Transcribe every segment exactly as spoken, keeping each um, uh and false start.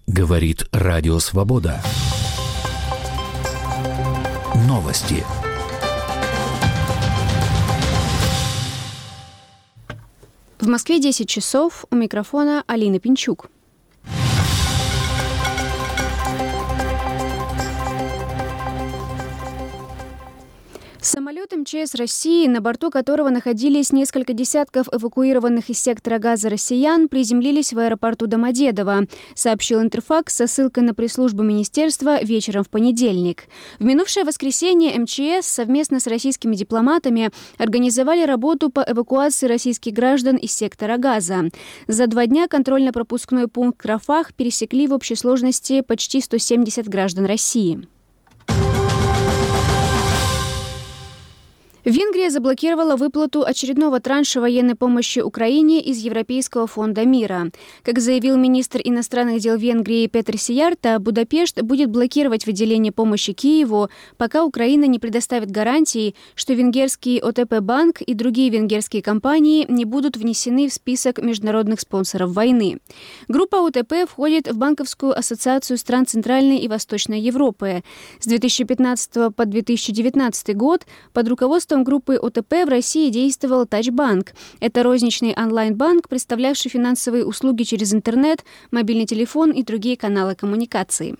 Говорит Радио Свобода. Новости. В Москве десять часов. У микрофона Алина Пинчук. Самолет эм че эс России, на борту которого находились несколько десятков эвакуированных из сектора Газа россиян, приземлились в аэропорту Домодедово, сообщил Интерфакс со ссылкой на пресс-службу министерства вечером в понедельник. В минувшее воскресенье эм че эс совместно с российскими дипломатами организовали работу по эвакуации российских граждан из сектора Газа. За два дня контрольно-пропускной пункт Рафах пересекли в общей сложности почти сто семьдесят граждан России. Венгрия заблокировала выплату очередного транша военной помощи Украине из Европейского фонда мира. Как заявил министр иностранных дел Венгрии Петр Сиярта, Будапешт будет блокировать выделение помощи Киеву, пока Украина не предоставит гарантий, что венгерский о тэ пэ-банк и другие венгерские компании не будут внесены в список международных спонсоров войны. Группа о тэ пэ входит в Банковскую ассоциацию стран Центральной и Восточной Европы. С две тысячи пятнадцатого по две тысячи девятнадцатый год под руководством группы о тэ пэ в России действовал Тачбанк. Это розничный онлайн-банк, представлявший финансовые услуги через интернет, мобильный телефон и другие каналы коммуникации.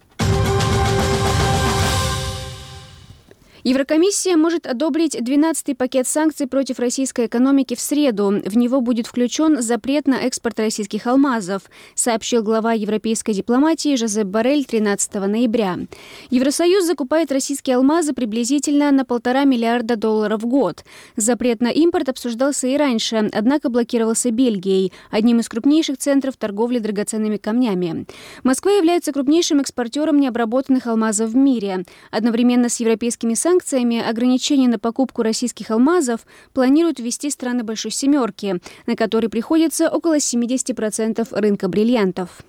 Еврокомиссия может одобрить двенадцатый пакет санкций против российской экономики в среду. В него будет включен запрет на экспорт российских алмазов, сообщил глава европейской дипломатии Жозеп Боррель тринадцатого ноября. Евросоюз закупает российские алмазы приблизительно на полтора миллиарда долларов в год. Запрет на импорт обсуждался и раньше, однако блокировался Бельгией, одним из крупнейших центров торговли драгоценными камнями. Москва является крупнейшим экспортером необработанных алмазов в мире. Одновременно с европейскими санкциями Санкциями ограничения на покупку российских алмазов планируют ввести страны Большой Семерки, на которые приходится около семьдесят процентов рынка бриллиантов.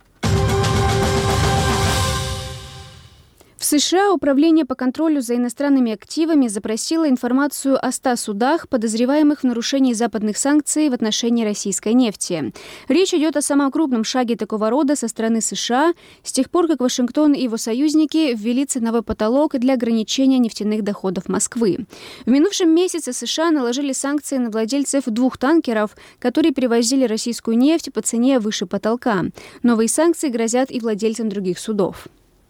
В США Управление по контролю за иностранными активами запросило информацию о ста судах, подозреваемых в нарушении западных санкций в отношении российской нефти. Речь идет о самом крупном шаге такого рода со стороны США с тех пор, как Вашингтон и его союзники ввели ценовой потолок для ограничения нефтяных доходов Москвы. В минувшем месяце США наложили санкции на владельцев двух танкеров, которые перевозили российскую нефть по цене выше потолка. Новые санкции грозят и владельцам других судов.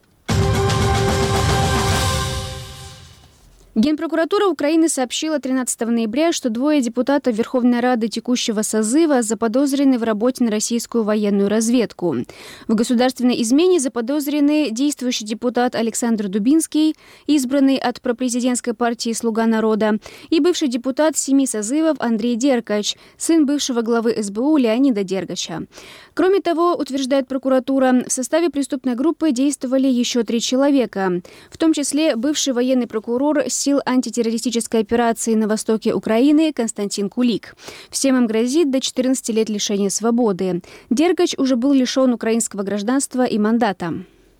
Генпрокуратура Украины сообщила тринадцатого ноября, что двое депутатов Верховной Рады текущего созыва заподозрены в работе на российскую военную разведку. В государственной измене заподозрены действующий депутат Александр Дубинский, избранный от пропрезидентской партии «Слуга народа», и бывший депутат семи созывов Андрей Деркач, сын бывшего главы эс бэ у Леонида Дергача. Кроме того, утверждает прокуратура, в составе преступной группы действовали еще три человека, в том числе бывший военный прокурор сил антитеррористической операции на востоке Украины Константин Кулик. Всем им грозит до четырнадцати лет лишения свободы. Дергач уже был лишен украинского гражданства и мандата.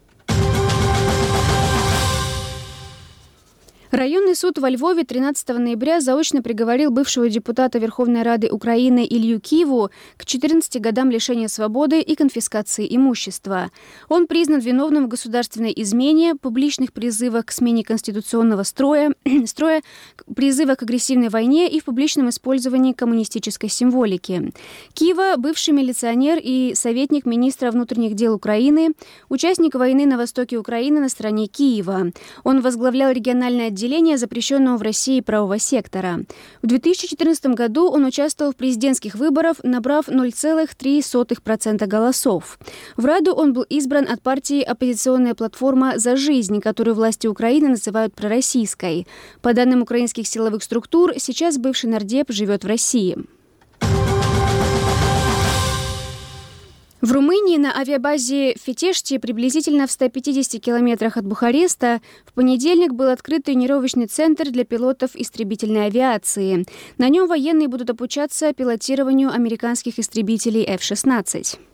Районный суд во Львове тринадцатого ноября заочно приговорил бывшего депутата Верховной Рады Украины Илью Киву к четырнадцати годам лишения свободы и конфискации имущества. Он признан виновным в государственной измене, публичных призывах к смене конституционного строя, строя, призывах к агрессивной войне и в публичном использовании коммунистической символики. Кива – бывший милиционер и советник министра внутренних дел Украины, участник войны на востоке Украины на стороне Киева. Он возглавлял региональное отделение отделения запрещенного в России правого сектора. В две тысячи четырнадцатом году он участвовал в президентских выборах, набрав ноль целых три сотых процента голосов. В Раду он был избран от партии «Оппозиционная платформа за жизнь», которую власти Украины называют пророссийской. По данным украинских силовых структур, сейчас бывший нардеп живет в России. В Румынии на авиабазе Фетешти, приблизительно в ста пятидесяти километрах от Бухареста, в понедельник был открыт тренировочный центр для пилотов истребительной авиации. На нем военные будут обучаться пилотированию американских истребителей эф шестнадцать.